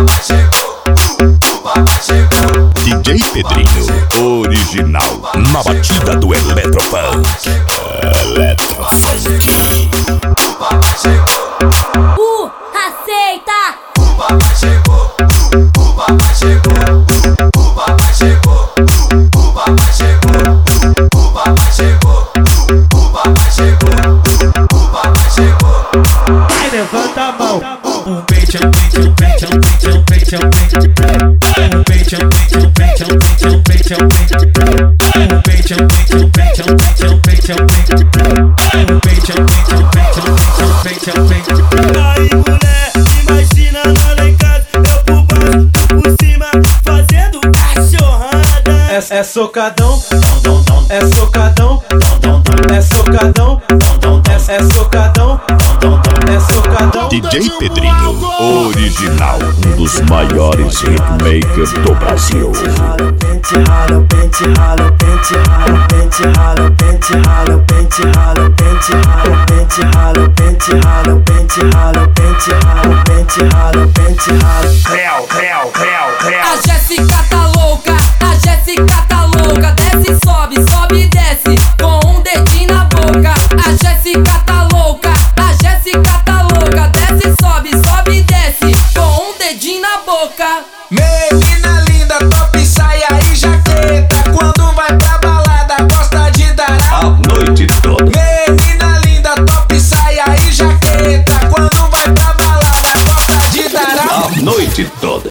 papai chegou, o papai chegou. DJ Pedrinho, original, na batida do Eletrofunk. Eletrofunk. O papai chegou, aceita! o papai chegou, o papai chegou, o papai chegou, o papai chegou, o papai chegou, o papai chegou, o papai chegou. Vai, levanta a mão. Um peitão, peitão, peitão, peitão, peitão, peitão. Um peitão, peitão, peitão, peitão, peitão, peitão. Um peitão, peitão, peitão, peitão, peitão, peitão. Um peitão, peitão, peitão, peitão, peitão, peitão. Aí, mulher, imagina nós lá em casa, eu por baixo, tu por cima, fazendo cachorrada. É socadão, é socadão, é socadão, é socadão, é socadão. DJ Pedrinho, original, um dos maiores hitmakers do Brasil. Pente rala, pente rala, pente rala, pente rala, pente rala, pente rala, pente rala, pente rala, pente rala, pente rala, pente rala, pente rala, pente rala.